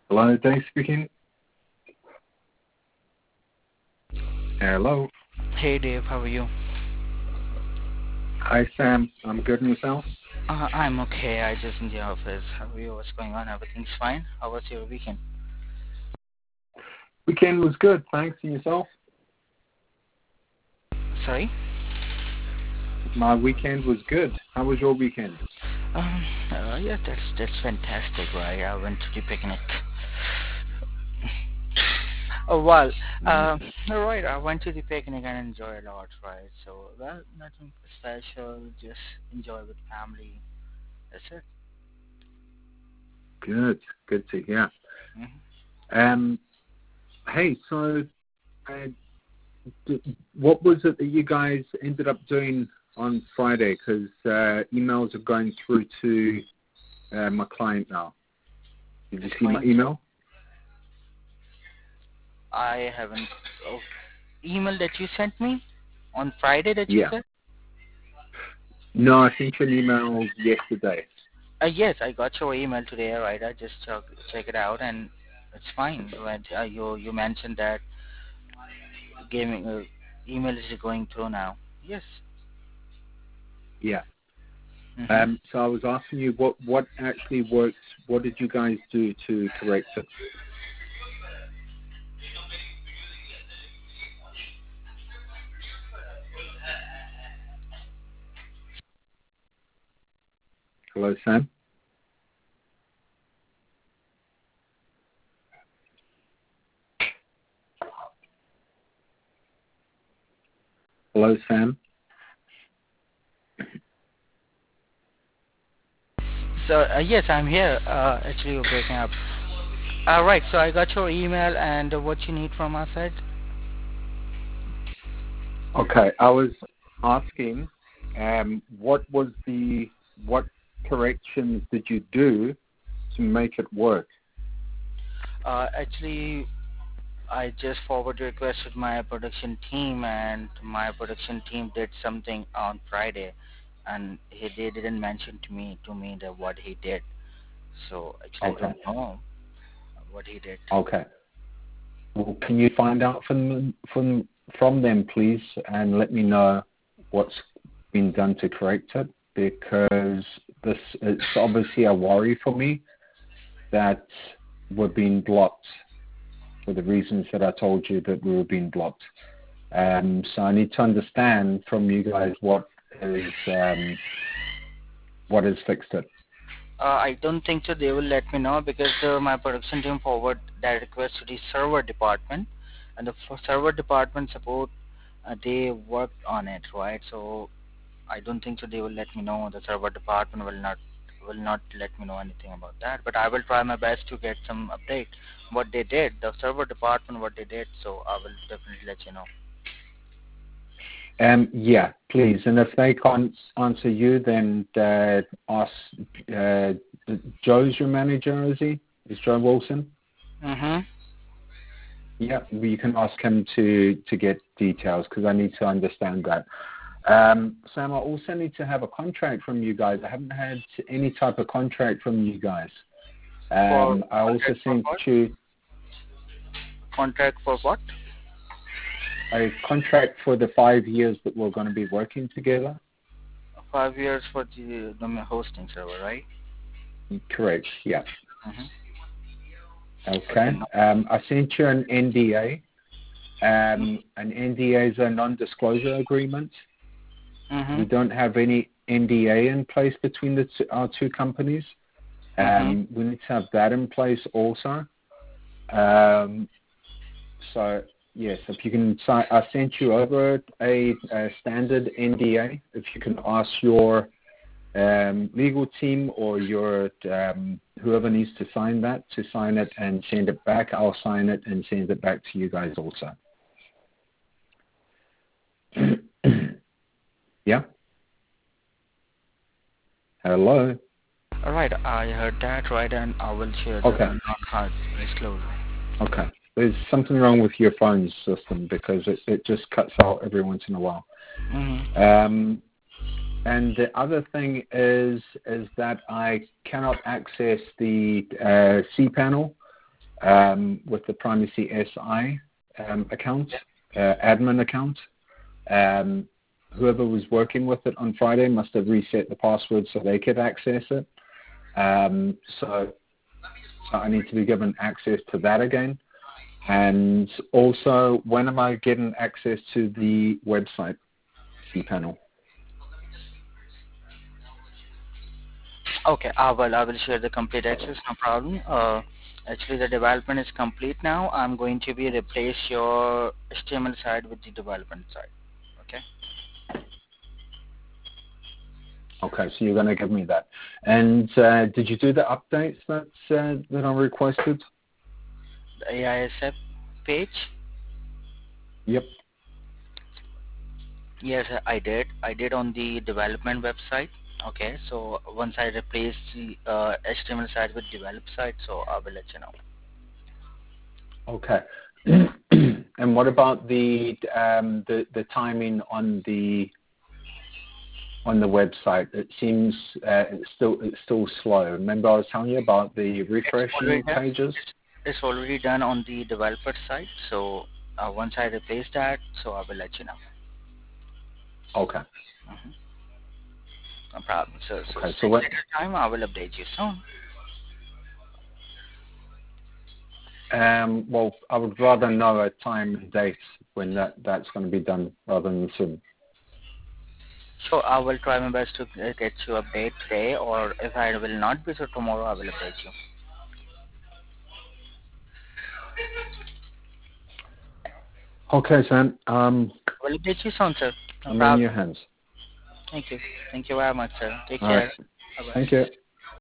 Hello, Dave speaking. Hello. Hey Dave, how are you? Hi, Sam. I'm good, and yourself? I'm okay. I just in the office. How are you? What's going on? Everything's fine? How was your weekend? Weekend was good, thanks. And yourself? Sorry? My weekend was good. How was your weekend? Yeah, that's fantastic, right? I went to the picnic. Oh well, right. I went to the picnic and enjoyed a lot, right? So, well, nothing special. Just enjoy with family. That's it. Good to hear. Mm-hmm. Hey, so what was it that you guys ended up doing on Friday? Because emails are going through to my client now. Did you see my email? I haven't. Oh, email that you sent me on Friday that you said? No, I sent you an email yesterday. Yes, I got your email today, right? I just check it out, and it's fine. When you mentioned that gaming email is going through now. Yes. Yeah. Mm-hmm. So I was asking you what actually worked. What did you guys do to correct it? Hello, Sam. Hello, Sam. So yes, I'm here. Actually, you're breaking up. Right. So I got your email, and what you need from our side. Okay, I was asking, what corrections did you do to make it work? Actually, I just forward requested my production team, and my production team did something on Friday, and they didn't mention to me that what he did. So actually, I don't know what he did. Okay. Well, can you find out from them, please, and let me know what's been done to correct it? Because it's obviously a worry for me that we're being blocked for the reasons that I told you that we were being blocked. So I need to understand from you guys what has fixed it. I don't think so. They will let me know because my production team forward that request to the server department, and the server department support they worked on it, right? So I don't think so. They will let me know. The server department will not let me know anything about that. But I will try my best to get some update what they did. The server department what they did. So I will definitely let you know. Yeah, please. And if they can't answer you, then ask. Joe's your manager, is he? Is Joe Wilson? Mhm. Yeah, you can ask him to get details because I need to understand that. Sam, I also need to have a contract from you guys. I haven't had any type of contract from you guys. I also sent you contract for what? A contract for the 5 years that we're going to be working together. 5 years for the hosting server, right? Correct. Yeah. Mm-hmm. Okay. I sent you an NDA. An NDA is a non-disclosure agreement. Mm-hmm. We don't have any NDA in place between our two companies. We need to have that in place also. So yes, if you can sign, I sent you over a standard NDA. If you can ask your legal team or your whoever needs to sign it and send it back. I'll sign it and send it back to you guys also. Yeah. Hello. All right, I heard that, right, and I will share the non-hard disclosure. Okay. There's something wrong with your phone system because it just cuts out every once in a while. Mm-hmm. And the other thing is that I cannot access the cPanel with the Primacy SI account, admin account. Whoever was working with it on Friday must have reset the password so they could access it. So I need to be given access to that again. And also, when am I getting access to the website, cPanel? Okay, I will share the complete access, no problem. Actually, the development is complete now. I'm going to be replace your HTML side with the development side. Okay. Okay, so you're going to give me that. And did you do the updates that I requested? The AISF page? Yep. Yes, I did. I did on the development website. Okay, so once I replace the HTML side with develop side, so I will let you know. Okay. And what about the timing on the website? It seems it's still slow. Remember I was telling you about the refreshing pages? It's already done on the developer side. So once I replace that, so I will let you know. Okay. No problem. So okay. So what time I will update you soon. Well, I would rather know a time and date when that's going to be done rather than soon. So I will try my best to get you update today, or if I will not be, so tomorrow I will update you. Okay, Sam. Will update you soon, sir. No I'm problem. in your hands. Thank you. Thank you very much, sir. Take All care. right. Bye-bye. Thank you.